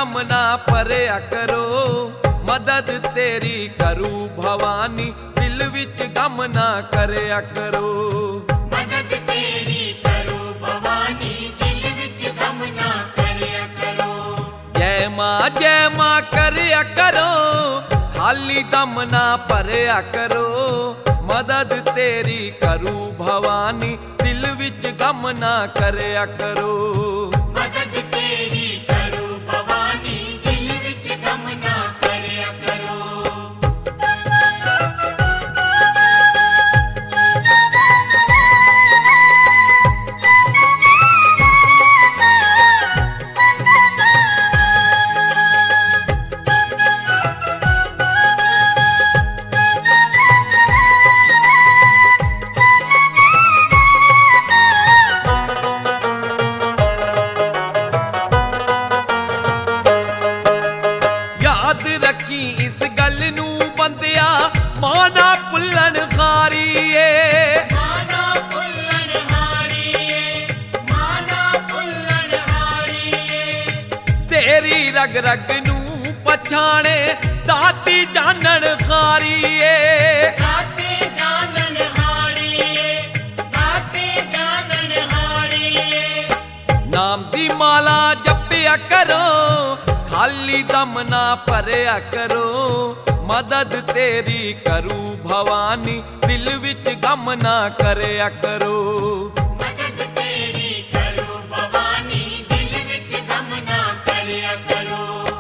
गम ना भरिया करो, मदद तेरी करू भवानी, दिल विच गम ना करया करो। मदद तेरी करो भवानी, दिल विच गम ना करया करो। जय मां करया करो, खाली दम ना भरिया करो, मदद तेरी करू भवानी, दिल विच गम ना करया करो। मदद तेरी करो भवानी, दिल विच गम ना करया करो। याद रखी इस गल नू बंदिया, माना भुल्लन खारीए, माना भुल्लन हारीए, माना भुल्लन हारीए। तेरी रग रग नू पछाणे, दाती जानन खारीए। दाते जानन हारीए, दाते जानन हारीए। नाम दी माला जपिया करो, खाली दम ना भरिया करो, मदद तेरी करू भवानी, दिल विच गम ना करया करो। मदद तेरी करो भवानी, दिल विच गम ना करया करो।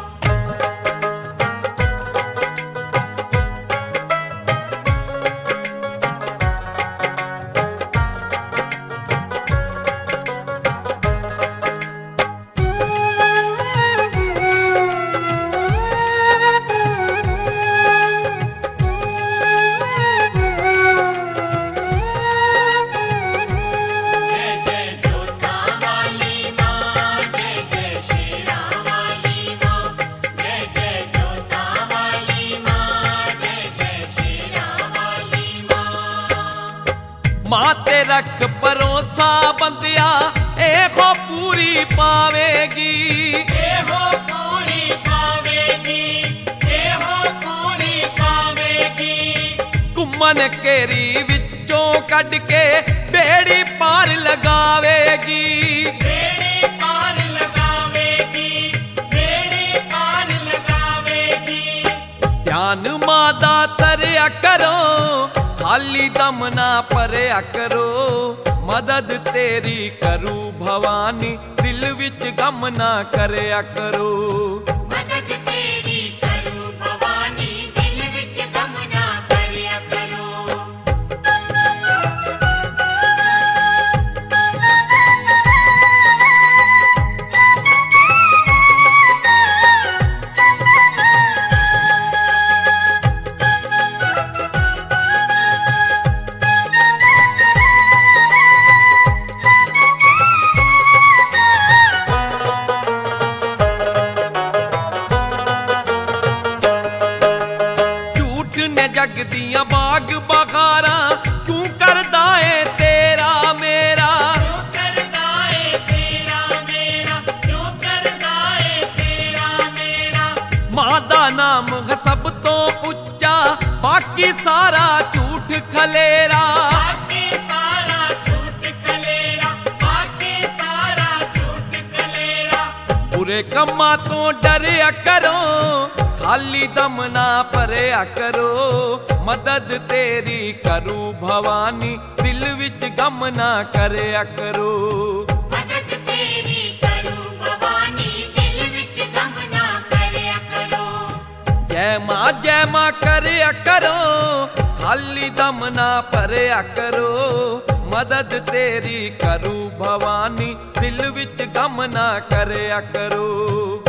जय जय जोता वाली माँ, जय जय शेरा वाली माँ। जय जय जोता वाली माँ, जय जय शेरा वाली माँ। मां ते रख भरोसा बंदिया, एहो पूरी पावेगी। एहो पूरी पावेगी, एहो पूरी पावेगी। घुमन केरी विचों कढ के, बेड़ी पार लगावेगी। बेड़ी पार लगावेगी, बेड़ी पार लगावेगी। ध्यान मां दा तरया करो, खाली दम ना भरिया करो, मदद तेरी करू भवानी, दिल विच गम ना करया करो। मदद तेरी करो भवानी, दिल विच गम ना करया करो। झूठ ने जग दियां बाग बखारा, क्यों करदा है तेरा मेरा। क्यों करदा है तेरा मेरा, क्यों करदा है तेरा मेरा। मां दा नाम है सब तो उच्चा, बाकी सारा झूठ खलेरा। बाकी सारा झूठ कलेरा, बाकी सारा झूठ कलेरा। बुरे कम्मां तो डरया करो, खाली दम ना भरिया करो, मदद तेरी करू भवानी, दिल विच गम ना करया करो। मदद तेरी करो भवानी, दिल विच गम ना करया करो। जय मां करया करो, खाली दम ना भरिया करो, मदद तेरी करू भवानी, दिल विच गम ना करया करो।